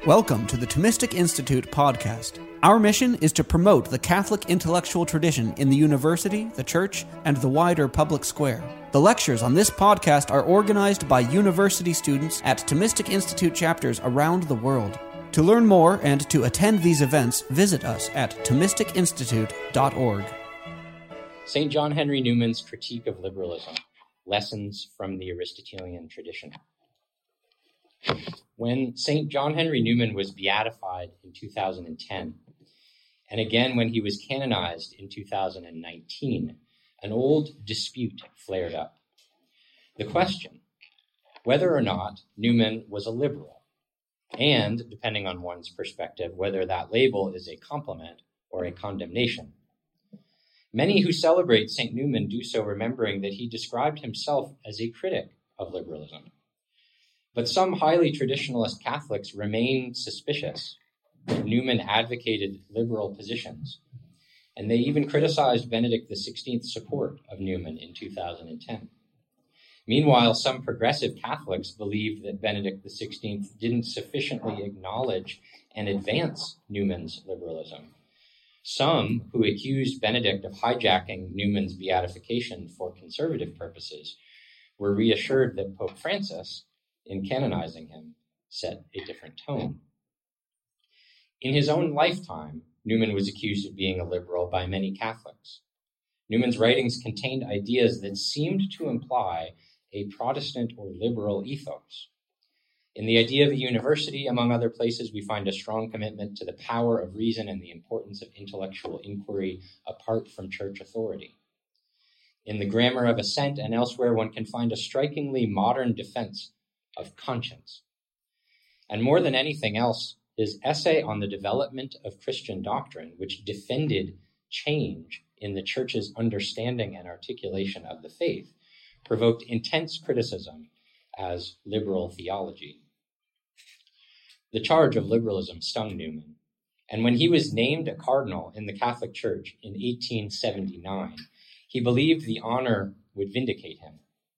Welcome to the Thomistic Institute podcast. Our mission is to promote the Catholic intellectual tradition in the university, the church, and the wider public square. The lectures on this podcast are organized by university students at Thomistic Institute chapters around the world. To learn more and to attend these events, visit us at ThomisticInstitute.org. St. John Henry Newman's Critique of Liberalism, Lessons from the Aristotelian Tradition. When St. John Henry Newman was beatified in 2010, and again when he was canonized in 2019, an old dispute flared up. The question, whether or not Newman was a liberal, and, depending on one's perspective, whether that label is a compliment or a condemnation. Many who celebrate St. Newman do so remembering that he described himself as a critic of liberalism. But some highly traditionalist Catholics remain suspicious that Newman advocated liberal positions, and they even criticized Benedict XVI's support of Newman in 2010. Meanwhile, some progressive Catholics believed that Benedict XVI didn't sufficiently acknowledge and advance Newman's liberalism. Some who accused Benedict of hijacking Newman's beatification for conservative purposes were reassured that Pope Francis, in canonizing him, set a different tone. In his own lifetime, Newman was accused of being a liberal by many Catholics. Newman's writings contained ideas that seemed to imply a Protestant or liberal ethos. In the idea of a university, among other places, we find a strong commitment to the power of reason and the importance of intellectual inquiry apart from church authority. In the Grammar of Assent and elsewhere, one can find a strikingly modern defense of conscience. And more than anything else, his essay on the development of Christian doctrine, which defended change in the church's understanding and articulation of the faith, provoked intense criticism as liberal theology. The charge of liberalism stung Newman, and when he was named a cardinal in the Catholic Church in 1879, he believed the honor would vindicate him.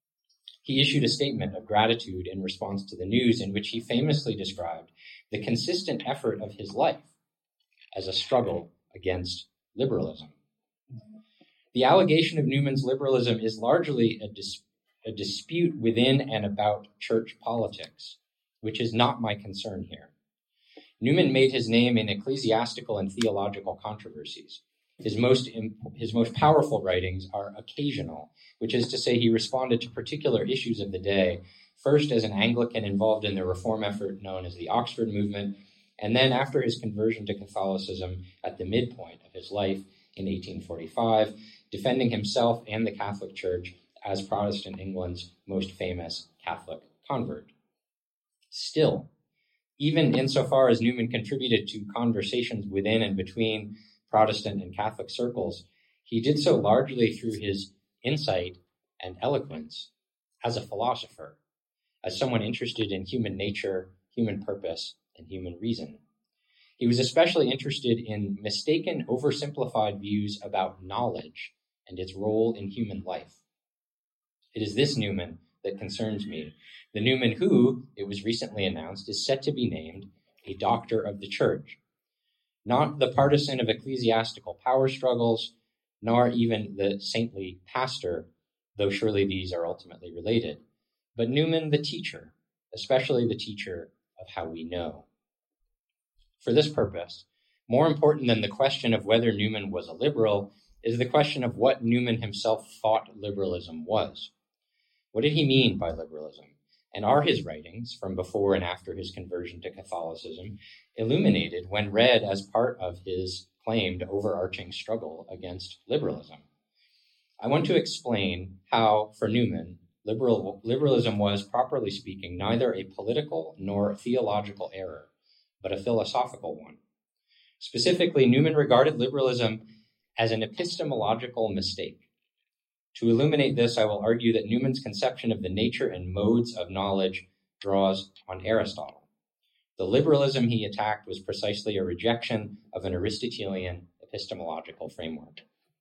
He issued a statement of gratitude in response to the news in which he famously described the consistent effort of his life as a struggle against liberalism. The allegation of Newman's liberalism is largely a dispute within and about church politics, which is not my concern here. Newman made his name in ecclesiastical and theological controversies. His most powerful writings are occasional, which is to say he responded to particular issues of the day, first as an Anglican involved in the reform effort known as the Oxford Movement, and then after his conversion to Catholicism at the midpoint of his life in 1845, defending himself and the Catholic Church as Protestant England's most famous Catholic convert. Still, even insofar as Newman contributed to conversations within and between Protestant and Catholic circles, he did so largely through his insight and eloquence as a philosopher, as someone interested in human nature, human purpose, and human reason. He was especially interested in mistaken, oversimplified views about knowledge and its role in human life. It is this Newman that concerns me, the Newman who, it was recently announced, is set to be named a doctor of the Church. Not the partisan of ecclesiastical power struggles, nor even the saintly pastor, though surely these are ultimately related, but Newman the teacher, especially the teacher of how we know. For this purpose, more important than the question of whether Newman was a liberal is the question of what Newman himself thought liberalism was. What did he mean by liberalism? And are his writings, from before and after his conversion to Catholicism, illuminated when read as part of his claimed overarching struggle against liberalism? I want to explain how, for Newman, liberalism was, properly speaking, neither a political nor theological error, but a philosophical one. Specifically, Newman regarded liberalism as an epistemological mistake. To illuminate this, I will argue that Newman's conception of the nature and modes of knowledge draws on Aristotle. The liberalism he attacked was precisely a rejection of an Aristotelian epistemological framework.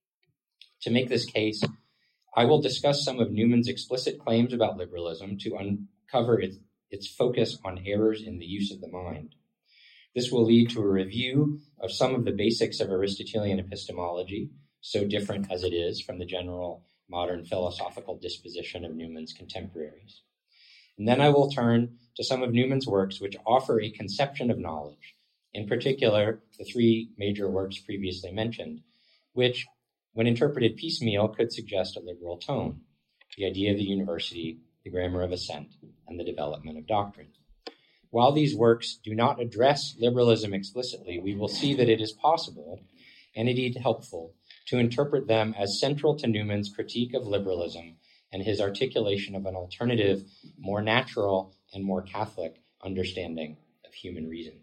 To make this case, I will discuss some of Newman's explicit claims about liberalism to uncover its focus on errors in the use of the mind. This will lead to a review of some of the basics of Aristotelian epistemology, so different as it is from the general modern philosophical disposition of Newman's contemporaries. And then I will turn to some of Newman's works which offer a conception of knowledge, in particular the three major works previously mentioned, which, when interpreted piecemeal, could suggest a liberal tone: The Idea of the University, The Grammar of Assent, and The Development of Doctrine. While these works do not address liberalism explicitly, we will see that it is possible, and indeed helpful, to interpret them as central to Newman's critique of liberalism and his articulation of an alternative, more natural and more Catholic understanding of human reason.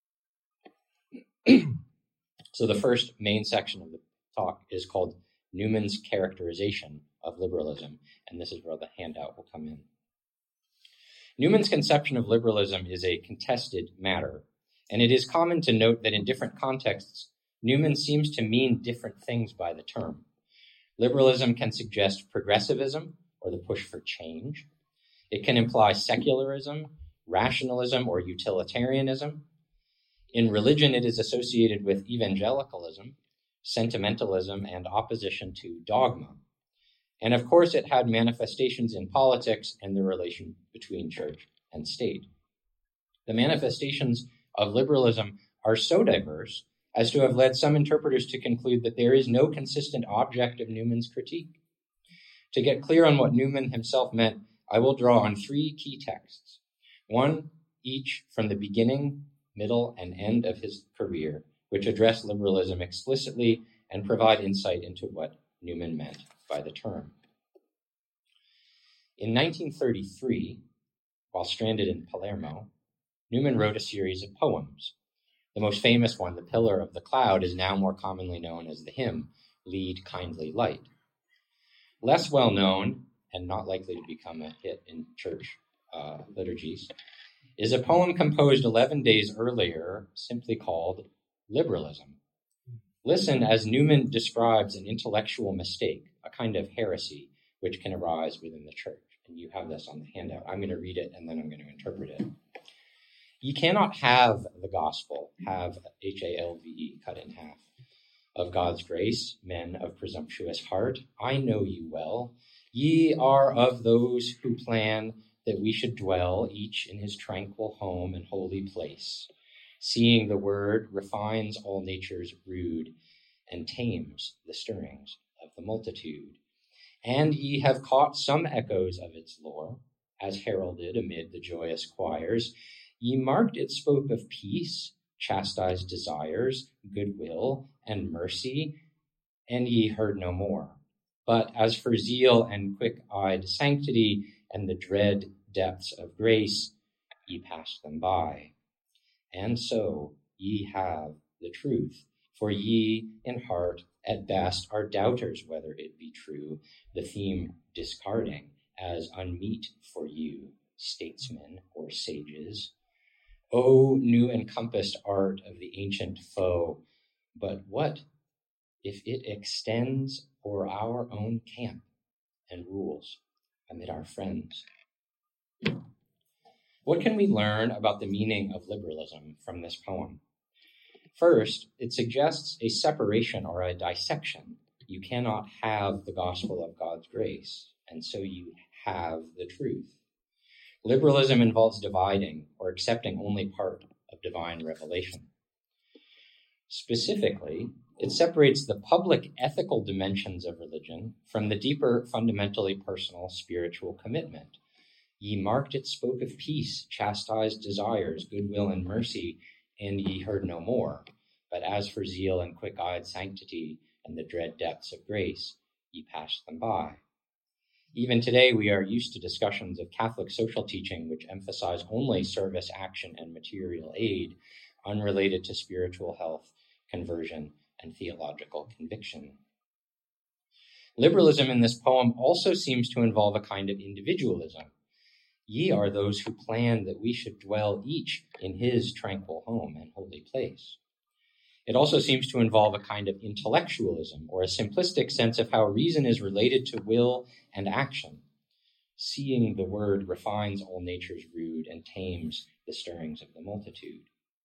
So the first main section of the talk is called Newman's Characterization of Liberalism, and this is where the handout will come in. Newman's conception of liberalism is a contested matter, and it is common to note that in different contexts, Newman seems to mean different things by the term. Liberalism can suggest progressivism, or the push for change. It can imply secularism, rationalism, or utilitarianism. In religion, it is associated with evangelicalism, sentimentalism, and opposition to dogma. And of course, it had manifestations in politics and the relation between church and state. The manifestations of liberalism are so diverse as to have led some interpreters to conclude that there is no consistent object of Newman's critique. To get clear on what Newman himself meant, I will draw on three key texts, one each from the beginning, middle, and end of his career, which address liberalism explicitly and provide insight into what Newman meant by the term. In 1933, while stranded in Palermo, Newman wrote a series of poems. The most famous one, The Pillar of the Cloud, is now more commonly known as the hymn, Lead Kindly Light. Less well known, and not likely to become a hit in church liturgies, is a poem composed 11 days earlier, simply called Liberalism. Listen as Newman describes an intellectual mistake, a kind of heresy, which can arise within the church. And you have this on the handout. I'm going to read it, and then I'm going to interpret it. Ye cannot have the gospel, have H-A-L-V-E, cut in half, of God's grace, men of presumptuous heart. I know you well. Ye are of those who plan that we should dwell, each in his tranquil home and holy place, seeing the word refines all nature's rude and tames the stirrings of the multitude. And ye have caught some echoes of its lore, as heralded amid the joyous choirs. Ye marked it spoke of peace, chastised desires, goodwill, and mercy, and ye heard no more. But as for zeal and quick-eyed sanctity and the dread depths of grace, ye passed them by. And so ye have the truth, for ye in heart at best are doubters whether it be true, the theme discarding as unmeet for you, statesmen or sages. O new encompassed art of the ancient foe, but what if it extends o'er our own camp and rules amid our friends? What can we learn about the meaning of liberalism from this poem? First, it suggests a separation or a dissection. You cannot have the gospel of God's grace, and so you have the truth. Liberalism involves dividing or accepting only part of divine revelation. Specifically, it separates the public ethical dimensions of religion from the deeper, fundamentally personal spiritual commitment. Ye marked it spoke of peace, chastised desires, goodwill, and mercy, and ye heard no more. But as for zeal and quick-eyed sanctity and the dread depths of grace, ye passed them by. Even today, we are used to discussions of Catholic social teaching which emphasize only service, action, and material aid, unrelated to spiritual health, conversion, and theological conviction. Liberalism in this poem also seems to involve a kind of individualism. Ye are those who plan that we should dwell each in his tranquil home and holy place. It also seems to involve a kind of intellectualism, or a simplistic sense of how reason is related to will and action. Seeing the word refines all nature's rude and tames the stirrings of the multitude.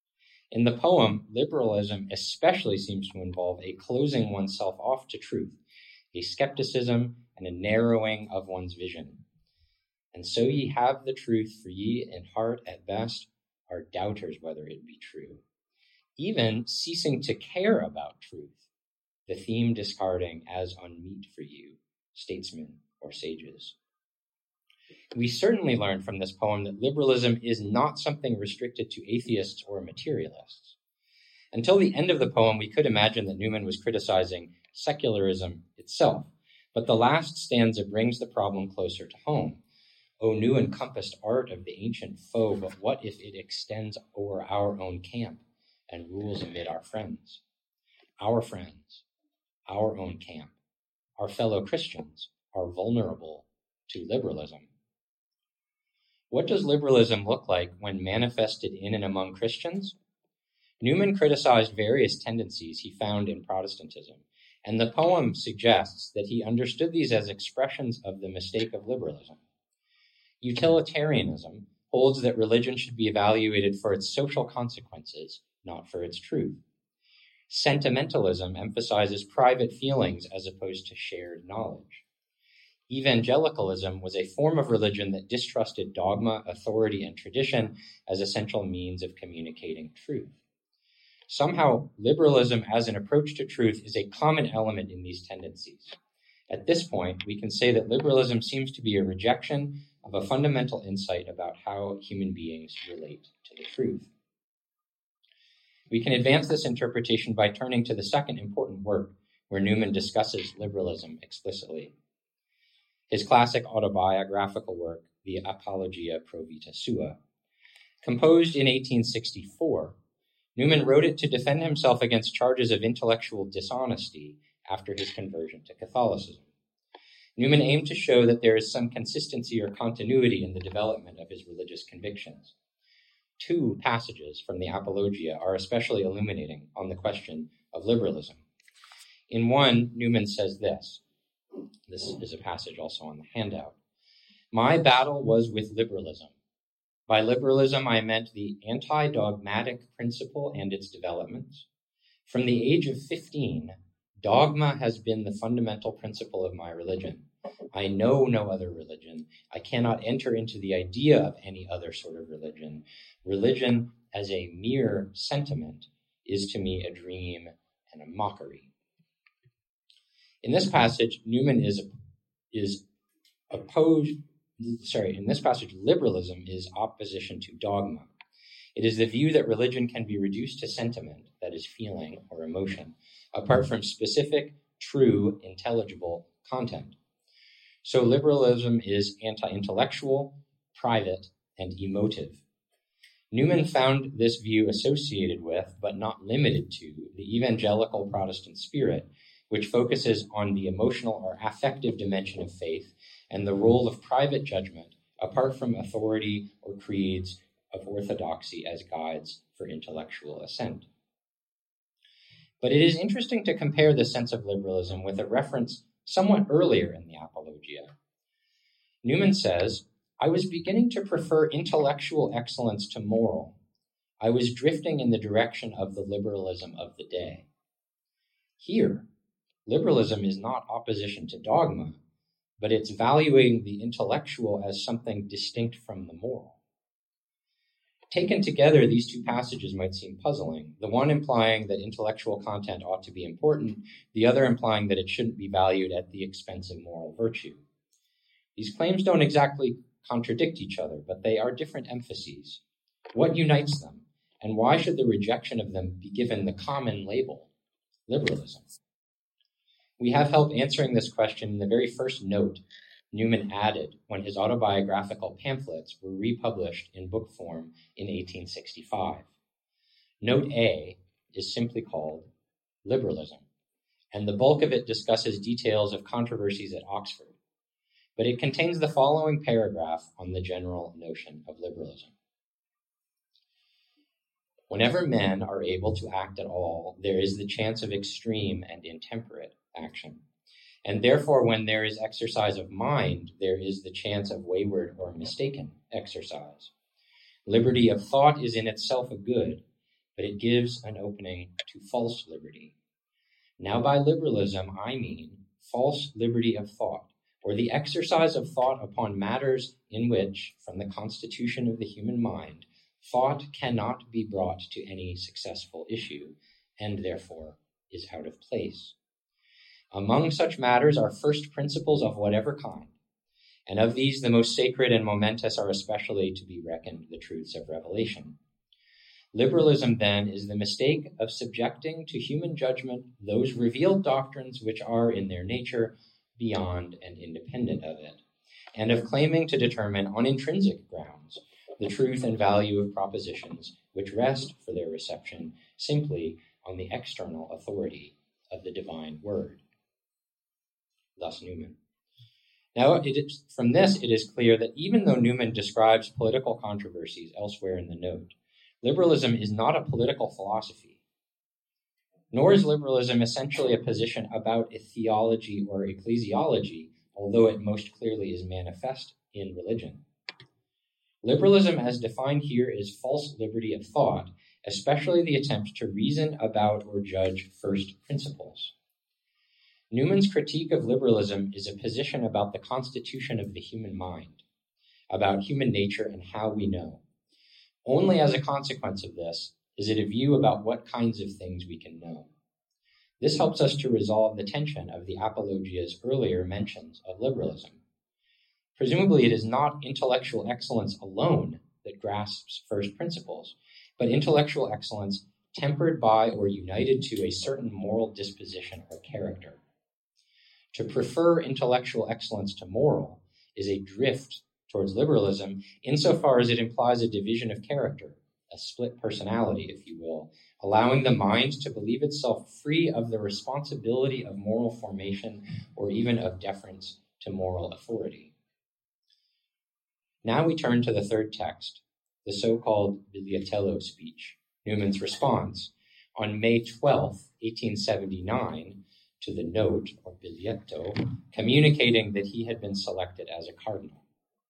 In the poem, liberalism especially seems to involve a closing oneself off to truth, a skepticism and a narrowing of one's vision. And so ye have the truth, for ye in heart at best are doubters whether it be true. Even ceasing to care about truth, the theme discarding as unmeet for you, statesmen or sages. We certainly learn from this poem that liberalism is not something restricted to atheists or materialists. Until the end of the poem, we could imagine that Newman was criticizing secularism itself, but the last stanza brings the problem closer to home. O new encompassed art of the ancient foe, but what if it extends o'er our own camp and rules amid our friends, our own camp? Our fellow Christians are vulnerable to liberalism. What does liberalism look like when manifested in and among Christians? Newman criticized various tendencies he found in Protestantism, and the poem suggests that he understood these as expressions of the mistake of liberalism. Utilitarianism holds that religion should be evaluated for its social consequences, not for its truth. Sentimentalism emphasizes private feelings as opposed to shared knowledge. Evangelicalism was a form of religion that distrusted dogma, authority, and tradition as essential means of communicating truth. Somehow, liberalism as an approach to truth is a common element in these tendencies. At this point, we can say that liberalism seems to be a rejection of a fundamental insight about how human beings relate to the truth. We can advance this interpretation by turning to the second important work where Newman discusses liberalism explicitly. His classic autobiographical work, the Apologia Pro Vita Sua. Composed in 1864, Newman wrote it to defend himself against charges of intellectual dishonesty after his conversion to Catholicism. Newman aimed to show that there is some consistency or continuity in the development of his religious convictions. Two passages from the Apologia are especially illuminating on the question of liberalism. In one, Newman says this. This is a passage also on the handout. My battle was with liberalism. By liberalism, I meant the anti-dogmatic principle and its developments. From the age of 15, dogma has been the fundamental principle of my religion. I know no other religion. I cannot enter into the idea of any other sort of religion. Religion as a mere sentiment is to me a dream and a mockery. In this passage, Newman in this passage, liberalism is opposition to dogma. It is the view that religion can be reduced to sentiment, that is feeling or emotion, apart from specific, true, intelligible content. So liberalism is anti-intellectual, private, and emotive. Newman found this view associated with, but not limited to, the evangelical Protestant spirit, which focuses on the emotional or affective dimension of faith and the role of private judgment apart from authority or creeds of orthodoxy as guides for intellectual assent. But it is interesting to compare this sense of liberalism with a reference somewhat earlier in the Apologia. Newman says, I was beginning to prefer intellectual excellence to moral. I was drifting in the direction of the liberalism of the day. Here, liberalism is not opposition to dogma, but it's valuing the intellectual as something distinct from the moral. Taken together, these two passages might seem puzzling, the one implying that intellectual content ought to be important, the other implying that it shouldn't be valued at the expense of moral virtue. These claims don't exactly contradict each other, but they are different emphases. What unites them, and why should the rejection of them be given the common label, liberalism? We have help answering this question in the very first note Newman added when his autobiographical pamphlets were republished in book form in 1865. Note A is simply called Liberalism, and the bulk of it discusses details of controversies at Oxford, but it contains the following paragraph on the general notion of liberalism. Whenever men are able to act at all, there is the chance of extreme and intemperate action. And therefore, when there is exercise of mind, there is the chance of wayward or mistaken exercise. Liberty of thought is in itself a good, but it gives an opening to false liberty. Now by liberalism, I mean false liberty of thought, or the exercise of thought upon matters in which, from the constitution of the human mind, thought cannot be brought to any successful issue, and therefore is out of place. Among such matters are first principles of whatever kind, and of these the most sacred and momentous are especially to be reckoned the truths of revelation. Liberalism, then, is the mistake of subjecting to human judgment those revealed doctrines which are in their nature beyond and independent of it, and of claiming to determine on intrinsic grounds the truth and value of propositions which rest for their reception simply on the external authority of the divine word. Thus Newman. Now, from this, it is clear that even though Newman describes political controversies elsewhere in the note, liberalism is not a political philosophy, nor is liberalism essentially a position about a theology or ecclesiology, although it most clearly is manifest in religion. Liberalism, as defined here, is false liberty of thought, especially the attempt to reason about or judge first principles. Newman's critique of liberalism is a position about the constitution of the human mind, about human nature and how we know. Only as a consequence of this is it a view about what kinds of things we can know. This helps us to resolve the tension of the Apologia's earlier mentions of liberalism. Presumably, it is not intellectual excellence alone that grasps first principles, but intellectual excellence tempered by or united to a certain moral disposition or character. To prefer intellectual excellence to moral is a drift towards liberalism insofar as it implies a division of character, a split personality, if you will, allowing the mind to believe itself free of the responsibility of moral formation or even of deference to moral authority. Now we turn to the third text, the so-called Biliatello speech, Newman's response on May 12, 1879, to the note, or biglietto, communicating that he had been selected as a cardinal.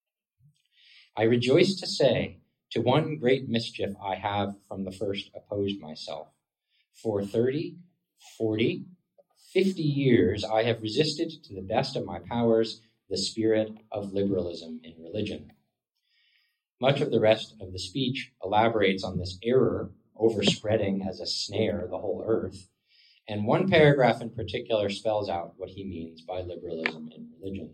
I rejoice to say, to one great mischief I have from the first opposed myself. For 30, 40, 50 years I have resisted to the best of my powers the spirit of liberalism in religion. Much of the rest of the speech elaborates on this error, overspreading as a snare the whole earth, and one paragraph in particular spells out what he means by liberalism in religion.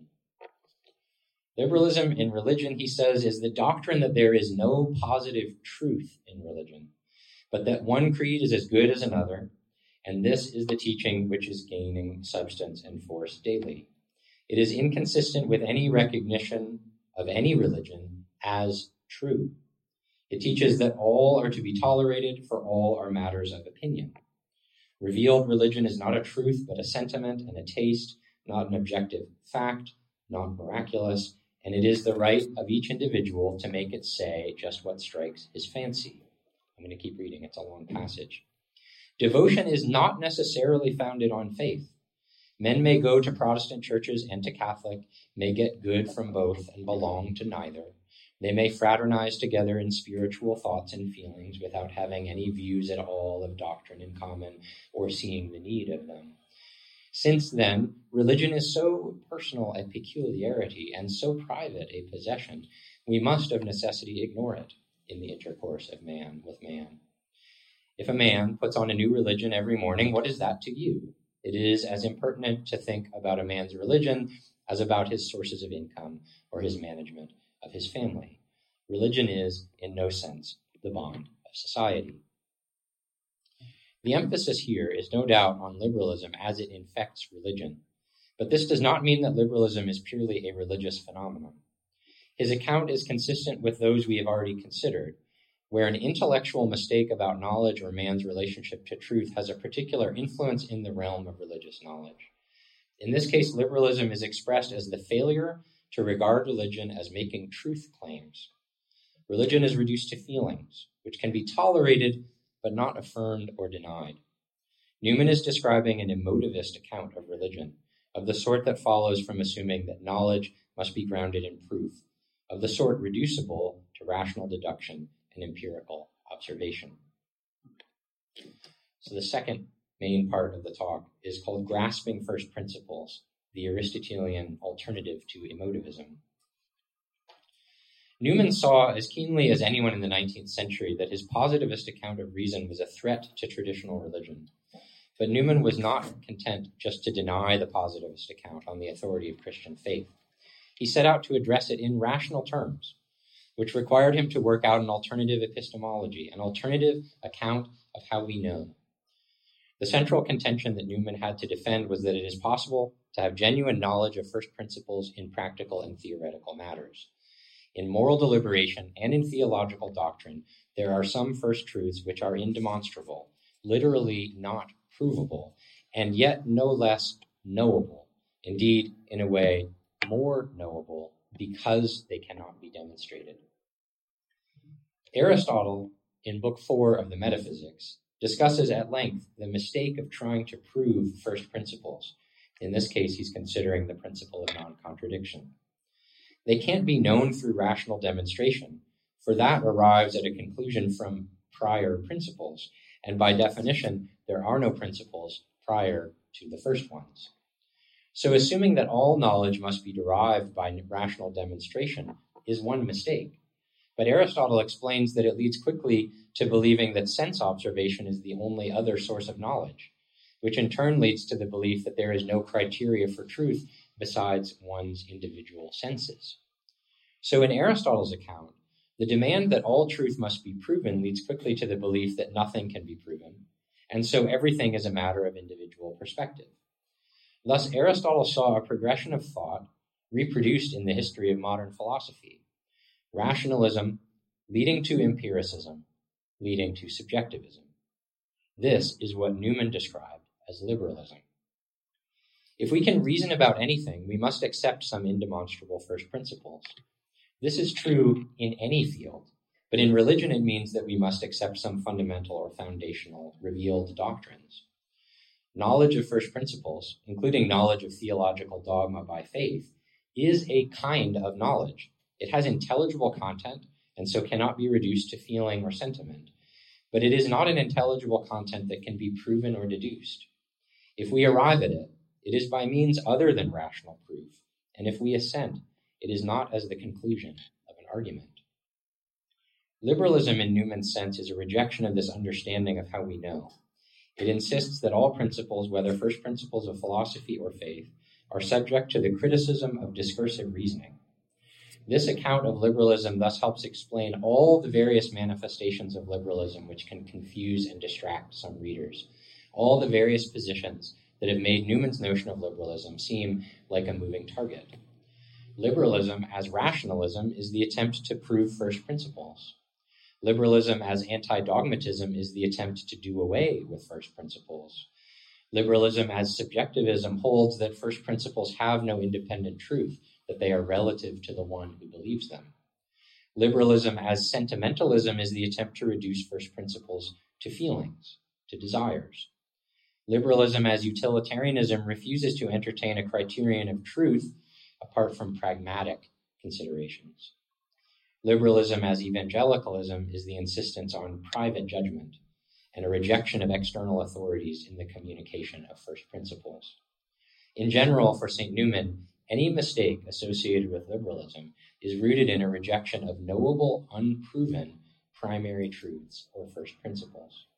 Liberalism in religion, he says, is the doctrine that there is no positive truth in religion, but that one creed is as good as another, and this is the teaching which is gaining substance and force daily. It is inconsistent with any recognition of any religion as true. It teaches that all are to be tolerated, for all are matters of opinion. Revealed religion is not a truth, but a sentiment and a taste, not an objective fact, not miraculous, and it is the right of each individual to make it say just what strikes his fancy. I'm going to keep reading, it's a long passage. Devotion is not necessarily founded on faith. Men may go to Protestant churches and to Catholic, may get good from both and belong to neither. They may fraternize together in spiritual thoughts and feelings without having any views at all of doctrine in common or seeing the need of them. Since then, religion is so personal a peculiarity and so private a possession, we must of necessity ignore it in the intercourse of man with man. If a man puts on a new religion every morning, what is that to you? It is as impertinent to think about a man's religion as about his sources of income or his management of his family. Religion is, in no sense, the bond of society. The emphasis here is no doubt on liberalism as it infects religion, but this does not mean that liberalism is purely a religious phenomenon. His account is consistent with those we have already considered, where an intellectual mistake about knowledge or man's relationship to truth has a particular influence in the realm of religious knowledge. In this case, liberalism is expressed as the failure to regard religion as making truth claims. Religion is reduced to feelings, which can be tolerated but not affirmed or denied. Newman is describing an emotivist account of religion, of the sort that follows from assuming that knowledge must be grounded in proof, of the sort reducible to rational deduction and empirical observation. So the second main part of the talk is called Grasping First Principles, the Aristotelian Alternative to Emotivism. Newman saw as keenly as anyone in the 19th century that his positivist account of reason was a threat to traditional religion. But Newman was not content just to deny the positivist account on the authority of Christian faith. He set out to address it in rational terms, which required him to work out an alternative epistemology, an alternative account of how we know. The central contention that Newman had to defend was that it is possible to have genuine knowledge of first principles in practical and theoretical matters. In moral deliberation and in theological doctrine, there are some first truths which are indemonstrable, literally not provable, and yet no less knowable. Indeed, in a way, more knowable because they cannot be demonstrated. Aristotle, in Book 4 of the Metaphysics, discusses at length the mistake of trying to prove first principles. In this case, he's considering the principle of non-contradiction. They can't be known through rational demonstration, for that arrives at a conclusion from prior principles, and by definition, there are no principles prior to the first ones. So assuming that all knowledge must be derived by rational demonstration is one mistake. But Aristotle explains that it leads quickly to believing that sense observation is the only other source of knowledge, which in turn leads to the belief that there is no criteria for truth besides one's individual senses. So in Aristotle's account, the demand that all truth must be proven leads quickly to the belief that nothing can be proven, and so everything is a matter of individual perspective. Thus, Aristotle saw a progression of thought reproduced in the history of modern philosophy. Rationalism leading to empiricism, leading to subjectivism. This is what Newman described as liberalism. If we can reason about anything, we must accept some indemonstrable first principles. This is true in any field, but in religion it means that we must accept some fundamental or foundational revealed doctrines. Knowledge of first principles, including knowledge of theological dogma by faith, is a kind of knowledge. It has intelligible content and so cannot be reduced to feeling or sentiment, but it is not an intelligible content that can be proven or deduced. If we arrive at it, it is by means other than rational proof, and if we assent, it is not as the conclusion of an argument. Liberalism in Newman's sense is a rejection of this understanding of how we know. It insists that all principles, whether first principles of philosophy or faith, are subject to the criticism of discursive reasoning. This account of liberalism thus helps explain all the various manifestations of liberalism which can confuse and distract some readers, all the various positions that have made Newman's notion of liberalism seem like a moving target. Liberalism as rationalism is the attempt to prove first principles. Liberalism as anti-dogmatism is the attempt to do away with first principles. Liberalism as subjectivism holds that first principles have no independent truth, that they are relative to the one who believes them. Liberalism as sentimentalism is the attempt to reduce first principles to feelings, to desires. Liberalism as utilitarianism refuses to entertain a criterion of truth apart from pragmatic considerations. Liberalism as evangelicalism is the insistence on private judgment and a rejection of external authorities in the communication of first principles. In general, for St. Newman, any mistake associated with liberalism is rooted in a rejection of knowable, unproven primary truths or first principles.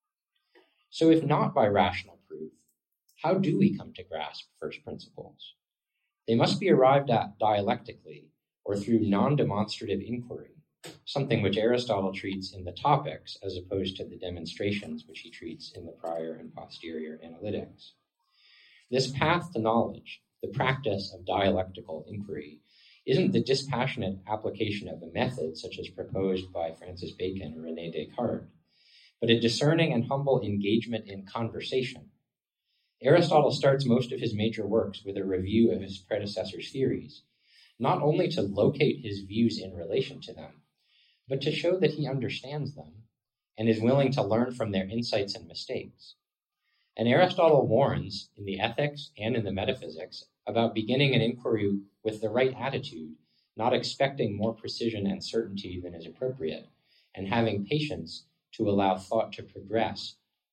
So if not by rational proof, how do we come to grasp first principles? They must be arrived at dialectically or through non-demonstrative inquiry, something which Aristotle treats in the Topics as opposed to the demonstrations which he treats in the prior and posterior Analytics. This path to knowledge, the practice of dialectical inquiry, isn't the dispassionate application of a method such as proposed by Francis Bacon or René Descartes, but a discerning and humble engagement in conversation. Aristotle starts most of his major works with a review of his predecessors' theories, not only to locate his views in relation to them, but to show that he understands them and is willing to learn from their insights and mistakes. And Aristotle warns in the Ethics and in the Metaphysics about beginning an inquiry with the right attitude, not expecting more precision and certainty than is appropriate, and having patience to allow thought to progress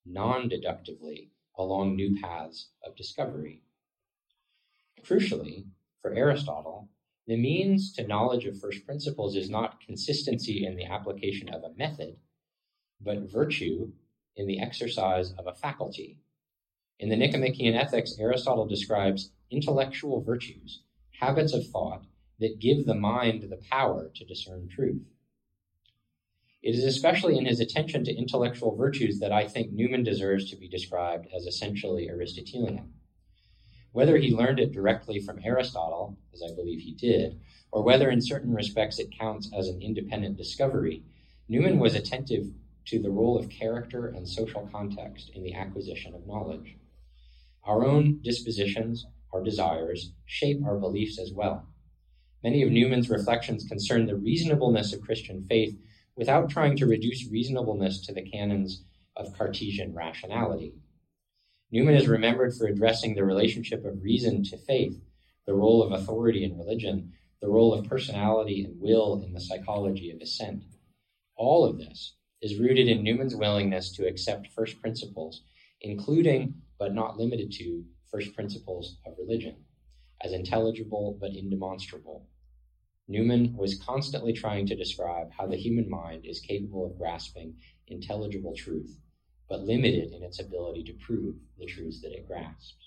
non-deductively along new paths of discovery. Crucially, for Aristotle, the means to knowledge of first principles is not consistency in the application of a method, but virtue in the exercise of a faculty. In the Nicomachean Ethics, Aristotle describes intellectual virtues, habits of thought that give the mind the power to discern truth. It is especially in his attention to intellectual virtues that I think Newman deserves to be described as essentially Aristotelian. Whether he learned it directly from Aristotle, as I believe he did, or whether in certain respects it counts as an independent discovery, Newman was attentive to the role of character and social context in the acquisition of knowledge. Our own dispositions, our desires, shape our beliefs as well. Many of Newman's reflections concern the reasonableness of Christian faith without trying to reduce reasonableness to the canons of Cartesian rationality. Newman is remembered for addressing the relationship of reason to faith, the role of authority in religion, the role of personality and will in the psychology of assent. All of this is rooted in Newman's willingness to accept first principles, including, but not limited to, first principles of religion, as intelligible but indemonstrable. Newman was constantly trying to describe how the human mind is capable of grasping intelligible truth, but limited in its ability to prove the truths that it grasps.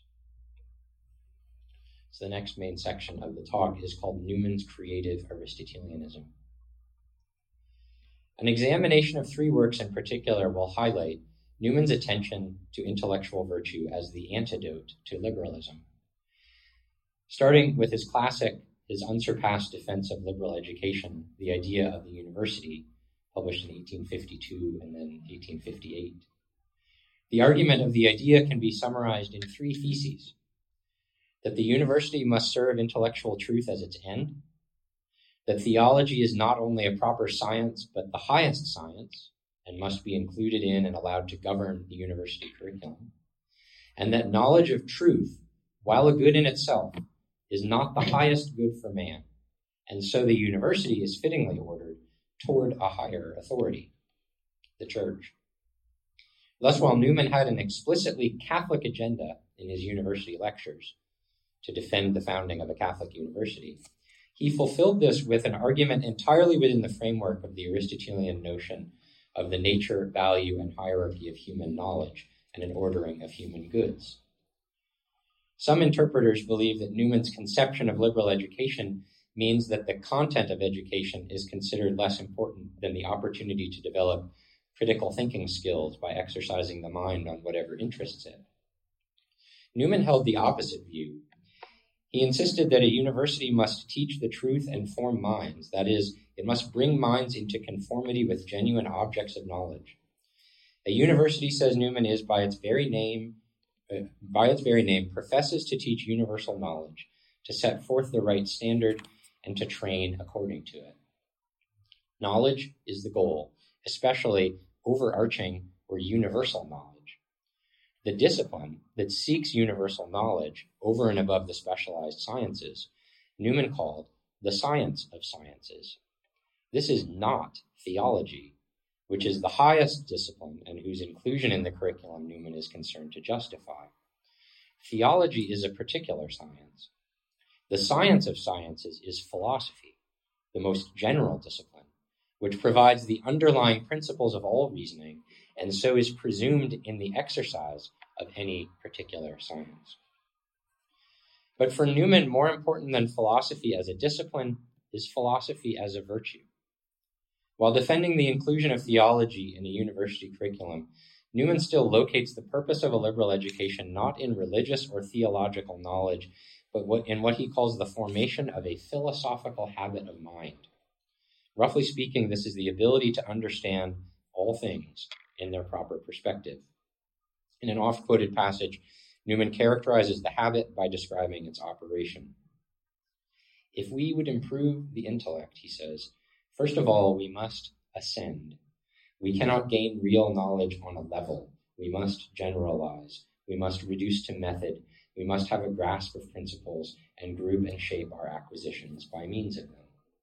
So the next main section of the talk is called Newman's Creative Aristotelianism. An examination of three works in particular will highlight Newman's attention to intellectual virtue as the antidote to liberalism. Starting with his classic, his unsurpassed defense of liberal education, The Idea of the University, published in 1852 and then 1858. The argument of the idea can be summarized in three theses: that the university must serve intellectual truth as its end, that theology is not only a proper science, but the highest science, and must be included in and allowed to govern the university curriculum, and that knowledge of truth, while a good in itself, is not the highest good for man, and so the university is fittingly ordered toward a higher authority, the church. Thus, while Newman had an explicitly Catholic agenda in his university lectures to defend the founding of a Catholic university, he fulfilled this with an argument entirely within the framework of the Aristotelian notion of the nature, value, and hierarchy of human knowledge and an ordering of human goods. Some interpreters believe that Newman's conception of liberal education means that the content of education is considered less important than the opportunity to develop critical thinking skills by exercising the mind on whatever interests it. Newman held the opposite view. He insisted that a university must teach the truth and form minds. That is, it must bring minds into conformity with genuine objects of knowledge. A university, says Newman, is by its very name, professes to teach universal knowledge, to set forth the right standard, and to train according to it. Knowledge is the goal, especially overarching or universal knowledge. The discipline that seeks universal knowledge over and above the specialized sciences, Newman called the science of sciences. This is not theology, which is the highest discipline and whose inclusion in the curriculum Newman is concerned to justify. Theology is a particular science. The science of sciences is philosophy, the most general discipline, which provides the underlying principles of all reasoning and so is presumed in the exercise of any particular science. But for Newman, more important than philosophy as a discipline is philosophy as a virtue. While defending the inclusion of theology in a university curriculum, Newman still locates the purpose of a liberal education not in religious or theological knowledge, but in what he calls the formation of a philosophical habit of mind. Roughly speaking, this is the ability to understand all things in their proper perspective. In an oft-quoted passage, Newman characterizes the habit by describing its operation. If we would improve the intellect, he says, first of all, we must ascend. We cannot gain real knowledge on a level. We must generalize. We must reduce to method. We must have a grasp of principles and group and shape our acquisitions by means of them.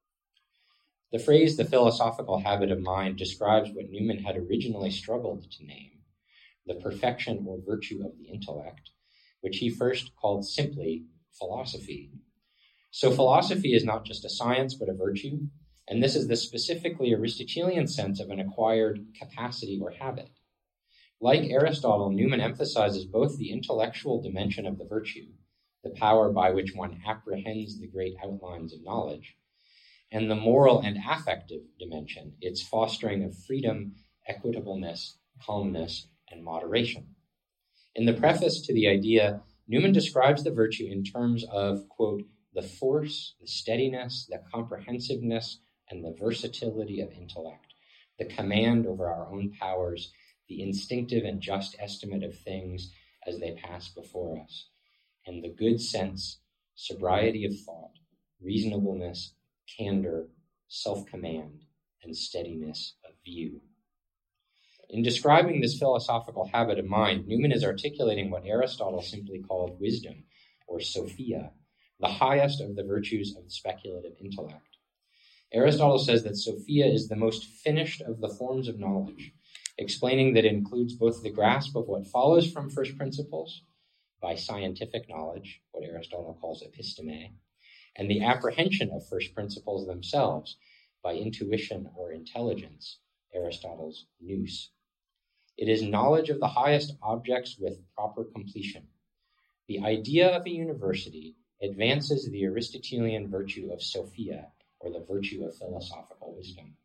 The phrase, the philosophical habit of mind, describes what Newman had originally struggled to name, the perfection or virtue of the intellect, which he first called simply philosophy. So philosophy is not just a science, but a virtue, and this is the specifically Aristotelian sense of an acquired capacity or habit. Like Aristotle, Newman emphasizes both the intellectual dimension of the virtue, the power by which one apprehends the great outlines of knowledge, and the moral and affective dimension, its fostering of freedom, equitableness, calmness, and moderation. In the preface to the idea, Newman describes the virtue in terms of, quote, the force, the steadiness, the comprehensiveness, and the versatility of intellect, the command over our own powers, the instinctive and just estimate of things as they pass before us, and the good sense, sobriety of thought, reasonableness, candor, self-command, and steadiness of view. In describing this philosophical habit of mind, Newman is articulating what Aristotle simply called wisdom, or Sophia, the highest of the virtues of the speculative intellect. Aristotle says that Sophia is the most finished of the forms of knowledge, explaining that it includes both the grasp of what follows from first principles by scientific knowledge, what Aristotle calls episteme, and the apprehension of first principles themselves by intuition or intelligence, Aristotle's nous. It is knowledge of the highest objects with proper completion. The idea of a university advances the Aristotelian virtue of Sophia, or the virtue of philosophical wisdom.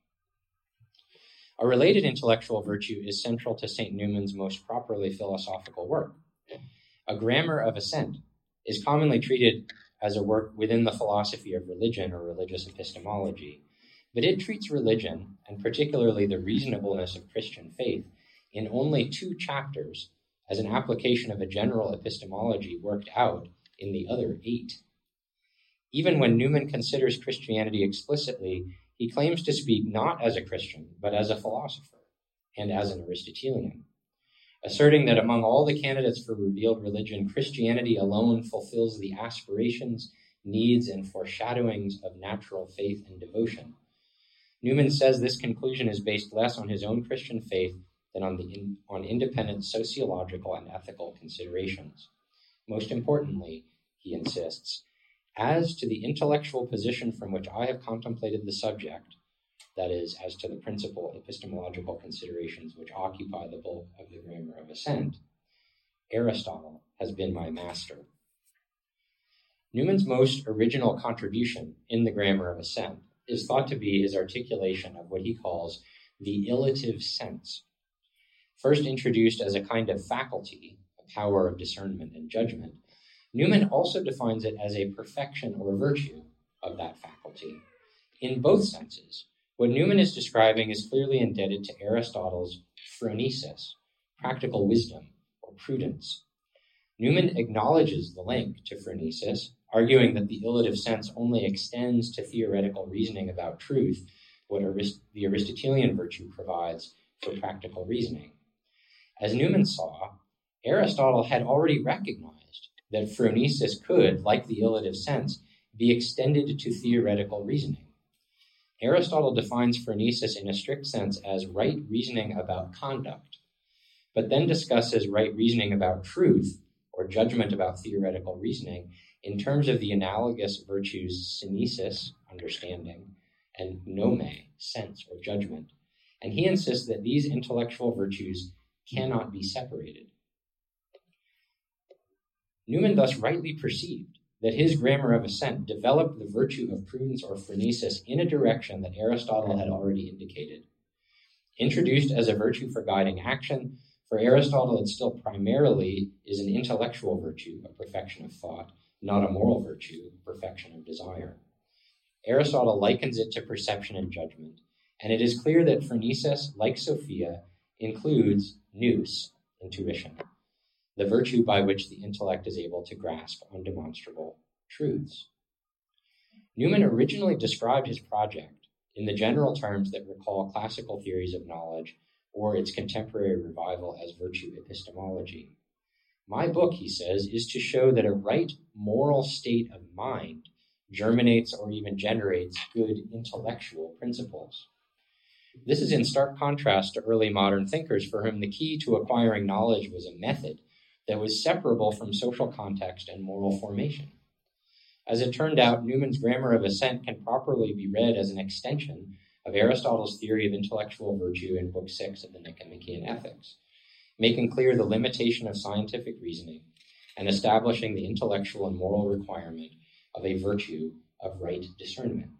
A related intellectual virtue is central to St. Newman's most properly philosophical work. A Grammar of Assent is commonly treated as a work within the philosophy of religion or religious epistemology, but it treats religion, and particularly the reasonableness of Christian faith, in only 2 chapters as an application of a general epistemology worked out in the other 8. Even when Newman considers Christianity explicitly, he claims to speak not as a Christian, but as a philosopher and as an Aristotelian, asserting that among all the candidates for revealed religion, Christianity alone fulfills the aspirations, needs, and foreshadowings of natural faith and devotion. Newman says this conclusion is based less on his own Christian faith than on independent sociological and ethical considerations. Most importantly, he insists, as to the intellectual position from which I have contemplated the subject, that is, as to the principal epistemological considerations which occupy the bulk of the Grammar of Assent, Aristotle has been my master. Newman's most original contribution in the Grammar of Assent is thought to be his articulation of what he calls the illative sense. First introduced as a kind of faculty, a power of discernment and judgment, Newman also defines it as a perfection or virtue of that faculty. In both senses, what Newman is describing is clearly indebted to Aristotle's phronesis, practical wisdom, or prudence. Newman acknowledges the link to phronesis, arguing that the illative sense only extends to theoretical reasoning about truth, what the Aristotelian virtue provides for practical reasoning. As Newman saw, Aristotle had already recognized that phronesis could, like the illative sense, be extended to theoretical reasoning. Aristotle defines phronesis in a strict sense as right reasoning about conduct, but then discusses right reasoning about truth, or judgment about theoretical reasoning, in terms of the analogous virtues synesis, understanding, and nome, sense or judgment. And he insists that these intellectual virtues cannot be separated. Newman thus rightly perceived that his Grammar of Assent developed the virtue of prudence or phronesis in a direction that Aristotle had already indicated. Introduced as a virtue for guiding action, for Aristotle it still primarily is an intellectual virtue, a perfection of thought, not a moral virtue, perfection of desire. Aristotle likens it to perception and judgment, and it is clear that phronesis, like Sophia, includes nous, intuition, the virtue by which the intellect is able to grasp undemonstrable truths. Newman originally described his project in the general terms that recall classical theories of knowledge or its contemporary revival as virtue epistemology. My book, he says, is to show that a right moral state of mind germinates or even generates good intellectual principles. This is in stark contrast to early modern thinkers for whom the key to acquiring knowledge was a method that was separable from social context and moral formation. As it turned out, Newman's Grammar of Assent can properly be read as an extension of Aristotle's theory of intellectual virtue in Book 6 of the Nicomachean Ethics, making clear the limitation of scientific reasoning and establishing the intellectual and moral requirement of a virtue of right discernment.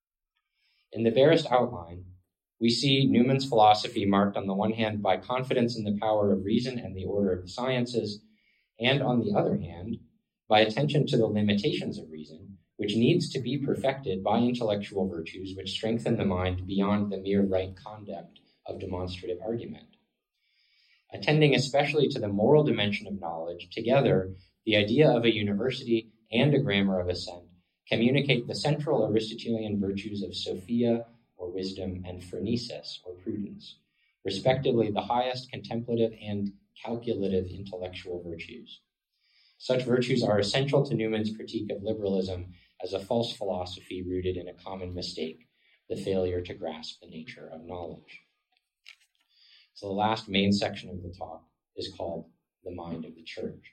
In the barest outline, we see Newman's philosophy marked on the one hand by confidence in the power of reason and the order of the sciences, and on the other hand, by attention to the limitations of reason, which needs to be perfected by intellectual virtues which strengthen the mind beyond the mere right conduct of demonstrative argument. Attending especially to the moral dimension of knowledge, together, the idea of a university and a grammar of assent communicate the central Aristotelian virtues of Sophia, or wisdom, and phronesis, or prudence, respectively the highest contemplative and calculative intellectual virtues. Such virtues are essential to Newman's critique of liberalism as a false philosophy rooted in a common mistake, the failure to grasp the nature of knowledge. So the last main section of the talk is called The Mind of the Church.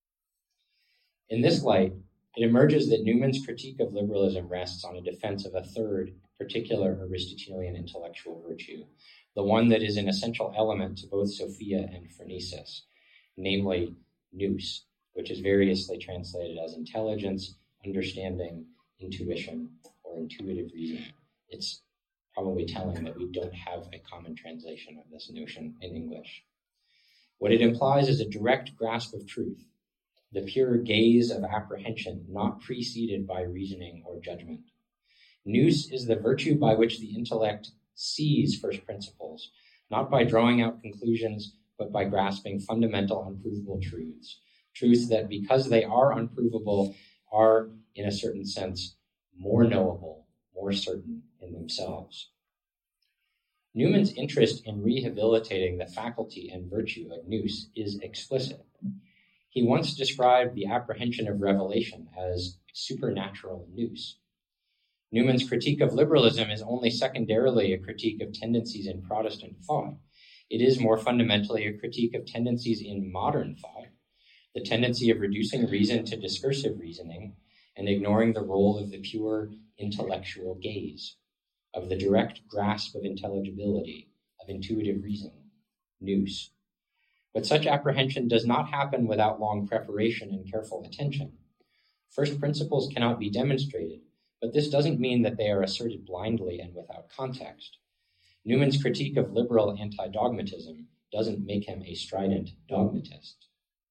In this light, it emerges that Newman's critique of liberalism rests on a defense of a third, particular Aristotelian intellectual virtue, the one that is an essential element to both Sophia and phronesis, namely nous, which is variously translated as intelligence, understanding, intuition, or intuitive reason. It's probably telling that we don't have a common translation of this notion in English. What it implies is a direct grasp of truth, the pure gaze of apprehension, not preceded by reasoning or judgment. Nous is the virtue by which the intellect sees first principles, not by drawing out conclusions, but by grasping fundamental unprovable truths that, because they are unprovable, are, in a certain sense, more knowable, more certain in themselves. Newman's interest in rehabilitating the faculty and virtue of nous is explicit. He once described the apprehension of revelation as supernatural nous. Newman's critique of liberalism is only secondarily a critique of tendencies in Protestant thought. It is more fundamentally a critique of tendencies in modern thought, the tendency of reducing reason to discursive reasoning and ignoring the role of the pure intellectual gaze, of the direct grasp of intelligibility, of intuitive reason, nous. But such apprehension does not happen without long preparation and careful attention. First principles cannot be demonstrated, but this doesn't mean that they are asserted blindly and without context. Newman's critique of liberal anti-dogmatism doesn't make him a strident dogmatist.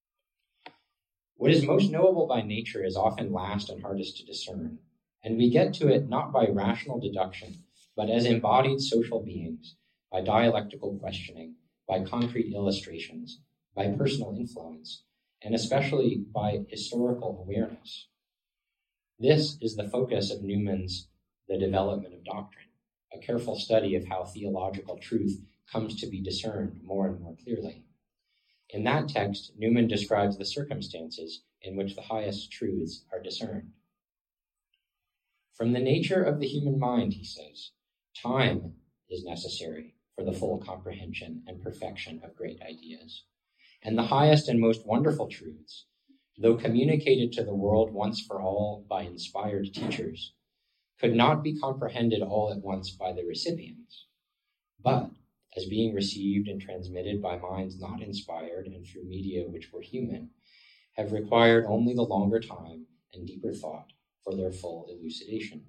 What is most knowable by nature is often last and hardest to discern, and we get to it not by rational deduction, but as embodied social beings, by dialectical questioning, by concrete illustrations, by personal influence, and especially by historical awareness. This is the focus of Newman's The Development of Doctrine, a careful study of how theological truth comes to be discerned more and more clearly. In that text, Newman describes the circumstances in which the highest truths are discerned. From the nature of the human mind, he says, time is necessary for the full comprehension and perfection of great ideas. And the highest and most wonderful truths, though communicated to the world once for all by inspired teachers, could not be comprehended all at once by the recipients, but as being received and transmitted by minds not inspired and through media which were human, have required only the longer time and deeper thought for their full elucidation.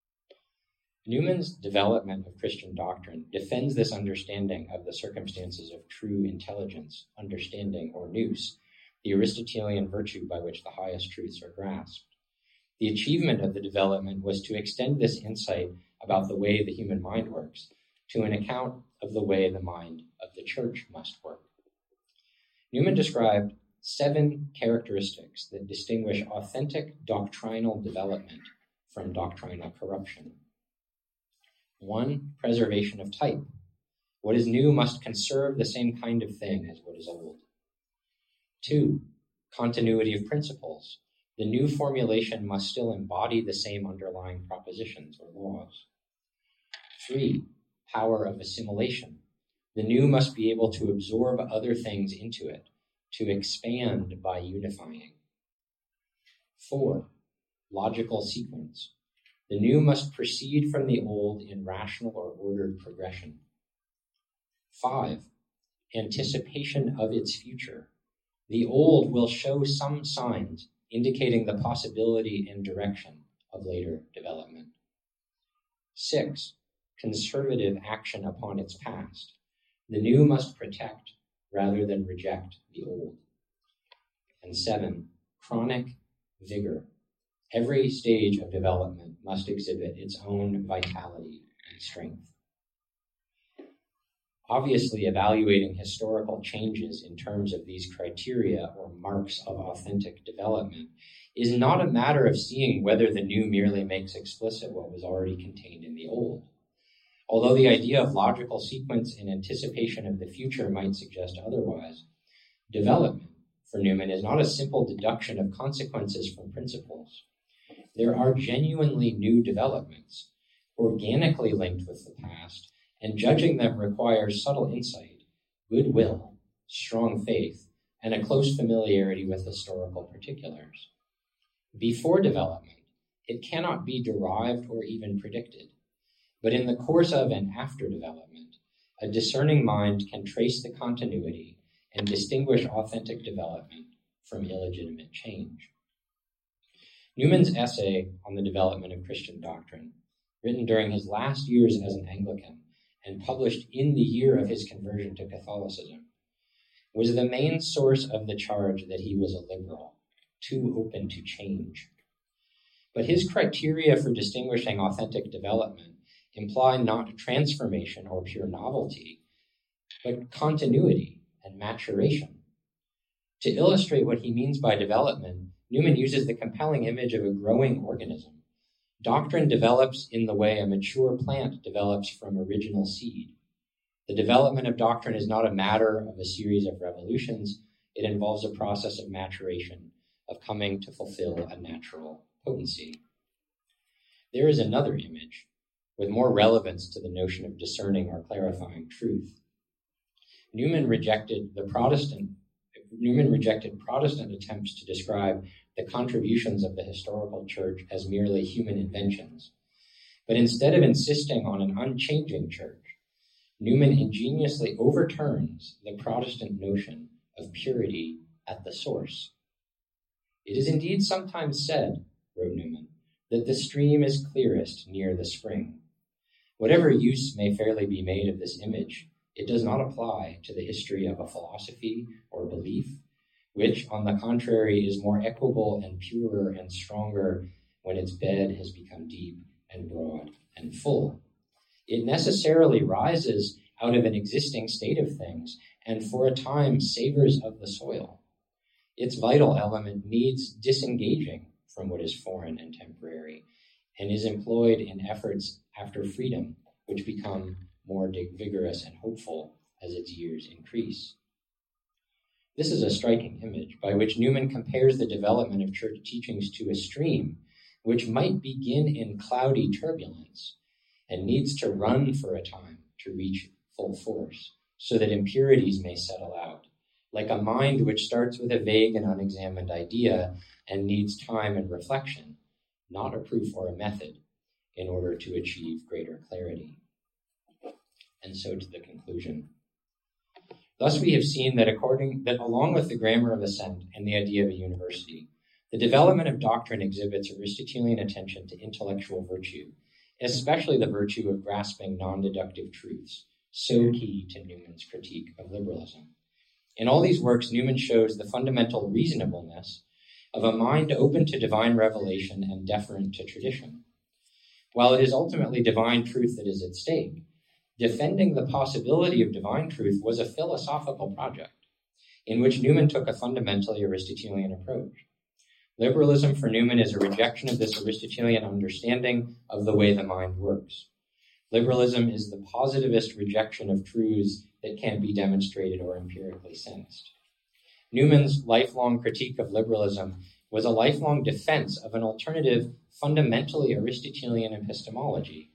Newman's Development of Christian Doctrine defends this understanding of the circumstances of true intelligence, understanding, or nous, the Aristotelian virtue by which the highest truths are grasped. The achievement of the development was to extend this insight about the way the human mind works to an account of the way the mind of the church must work. Newman described 7 characteristics that distinguish authentic doctrinal development from doctrinal corruption. 1, preservation of type. What is new must conserve the same kind of thing as what is old. 2, continuity of principles. The new formulation must still embody the same underlying propositions or laws. 3, power of assimilation. The new must be able to absorb other things into it, to expand by unifying. 4, logical sequence. The new must proceed from the old in rational or ordered progression. 5, anticipation of its future. The old will show some signs indicating the possibility and direction of later development. 6, conservative action upon its past. The new must protect rather than reject the old. And 7, chronic vigor. Every stage of development must exhibit its own vitality and strength. Obviously, evaluating historical changes in terms of these criteria or marks of authentic development is not a matter of seeing whether the new merely makes explicit what was already contained in the old. Although the idea of logical sequence in anticipation of the future might suggest otherwise, development, for Newman, is not a simple deduction of consequences from principles. There are genuinely new developments, organically linked with the past, and judging them requires subtle insight, goodwill, strong faith, and a close familiarity with historical particulars. Before development, it cannot be derived or even predicted. But in the course of and after development, a discerning mind can trace the continuity and distinguish authentic development from illegitimate change. Newman's essay on the development of Christian doctrine, written during his last years as an Anglican and published in the year of his conversion to Catholicism, was the main source of the charge that he was a liberal, too open to change. But his criteria for distinguishing authentic development imply not transformation or pure novelty, but continuity and maturation. To illustrate what he means by development, Newman uses the compelling image of a growing organism. Doctrine develops in the way a mature plant develops from original seed. The development of doctrine is not a matter of a series of revolutions. It involves a process of maturation, of coming to fulfill a natural potency. There is another image, with more relevance to the notion of discerning or clarifying truth. Newman rejected Protestant attempts to describe the contributions of the historical church as merely human inventions. But instead of insisting on an unchanging church, Newman ingeniously overturns the Protestant notion of purity at the source. It is indeed sometimes said, wrote Newman, that the stream is clearest near the spring. Whatever use may fairly be made of this image, it does not apply to the history of a philosophy or belief, which, on the contrary, is more equable and purer and stronger when its bed has become deep and broad and full. It necessarily rises out of an existing state of things and for a time savors of the soil. Its vital element needs disengaging from what is foreign and temporary and is employed in efforts after freedom, which become more vigorous and hopeful as its years increase. This is a striking image by which Newman compares the development of church teachings to a stream which might begin in cloudy turbulence and needs to run for a time to reach full force so that impurities may settle out, like a mind which starts with a vague and unexamined idea and needs time and reflection, not a proof or a method, in order to achieve greater clarity. And so to the conclusion. Thus we have seen that along with the grammar of assent and the idea of a university, the development of doctrine exhibits Aristotelian attention to intellectual virtue, especially the virtue of grasping non-deductive truths, so key to Newman's critique of liberalism. In all these works, Newman shows the fundamental reasonableness of a mind open to divine revelation and deferent to tradition. While it is ultimately divine truth that is at stake, defending the possibility of divine truth was a philosophical project in which Newman took a fundamentally Aristotelian approach. Liberalism for Newman is a rejection of this Aristotelian understanding of the way the mind works. Liberalism is the positivist rejection of truths that can't be demonstrated or empirically sensed. Newman's lifelong critique of liberalism was a lifelong defense of an alternative, fundamentally Aristotelian epistemology,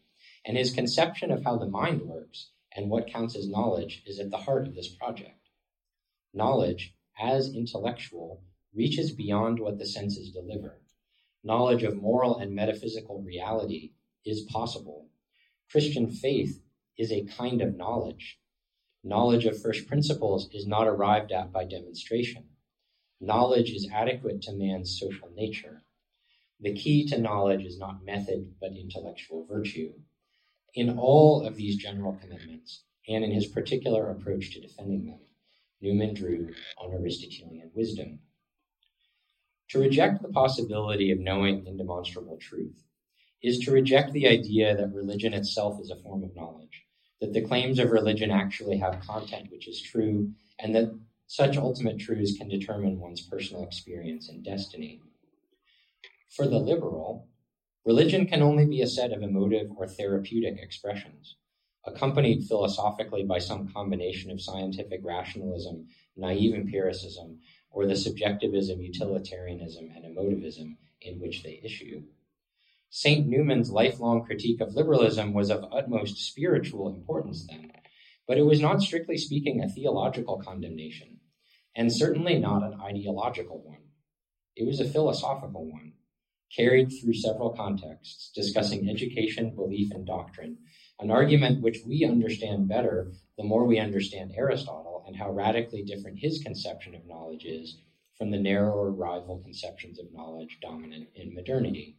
and his conception of how the mind works and what counts as knowledge is at the heart of this project. Knowledge, as intellectual, reaches beyond what the senses deliver. Knowledge of moral and metaphysical reality is possible. Christian faith is a kind of knowledge. Knowledge of first principles is not arrived at by demonstration. Knowledge is adequate to man's social nature. The key to knowledge is not method, but intellectual virtue. In all of these general commitments, and in his particular approach to defending them, Newman drew on Aristotelian wisdom. To reject the possibility of knowing indemonstrable truth is to reject the idea that religion itself is a form of knowledge, that the claims of religion actually have content which is true, and that such ultimate truths can determine one's personal experience and destiny. For the liberal, religion can only be a set of emotive or therapeutic expressions, accompanied philosophically by some combination of scientific rationalism, naive empiricism, or the subjectivism, utilitarianism, and emotivism in which they issue. St. Newman's lifelong critique of liberalism was of utmost spiritual importance then, but it was not strictly speaking a theological condemnation, and certainly not an ideological one. It was a philosophical one, carried through several contexts, discussing education, belief, and doctrine, an argument which we understand better the more we understand Aristotle and how radically different his conception of knowledge is from the narrower rival conceptions of knowledge dominant in modernity.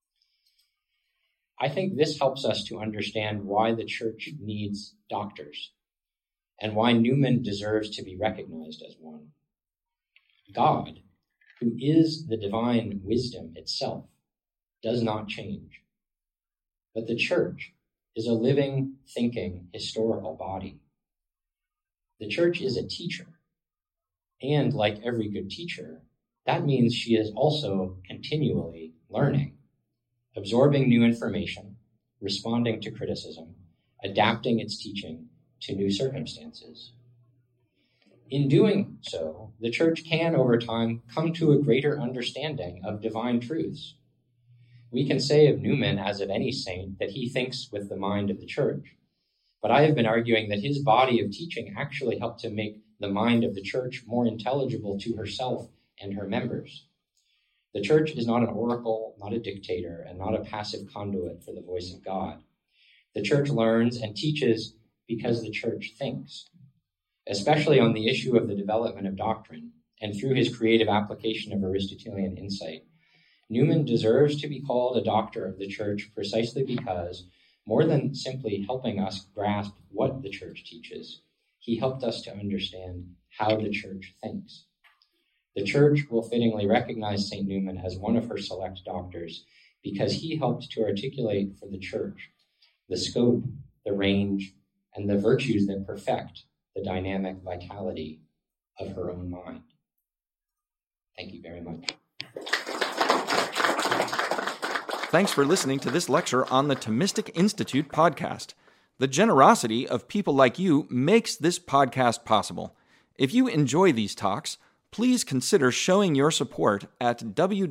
I think this helps us to understand why the church needs doctors and why Newman deserves to be recognized as one. God, who is the divine wisdom itself, does not change. But the church is a living, thinking, historical body. The church is a teacher. And like every good teacher, that means she is also continually learning, absorbing new information, responding to criticism, adapting its teaching to new circumstances. In doing so, the church can, over time, come to a greater understanding of divine truths. We can say of Newman, as of any saint, that he thinks with the mind of the church. But I have been arguing that his body of teaching actually helped to make the mind of the church more intelligible to herself and her members. The church is not an oracle, not a dictator, and not a passive conduit for the voice of God. The church learns and teaches because the church thinks, especially on the issue of the development of doctrine, and through his creative application of Aristotelian insight. Newman deserves to be called a doctor of the church precisely because, more than simply helping us grasp what the church teaches, he helped us to understand how the church thinks. The church will fittingly recognize St. Newman as one of her select doctors because he helped to articulate for the church the scope, the range, and the virtues that perfect the dynamic vitality of her own mind. Thank you very much. Thanks for listening to this lecture on the Thomistic Institute podcast. The generosity of people like you makes this podcast possible. If you enjoy these talks, please consider showing your support at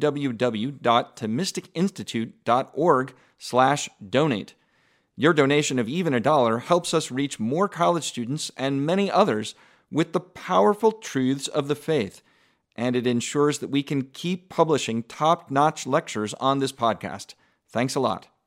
www.thomisticinstitute.org/donate. Your donation of even $1 helps us reach more college students and many others with the powerful truths of the faith, and it ensures that we can keep publishing top-notch lectures on this podcast. Thanks a lot.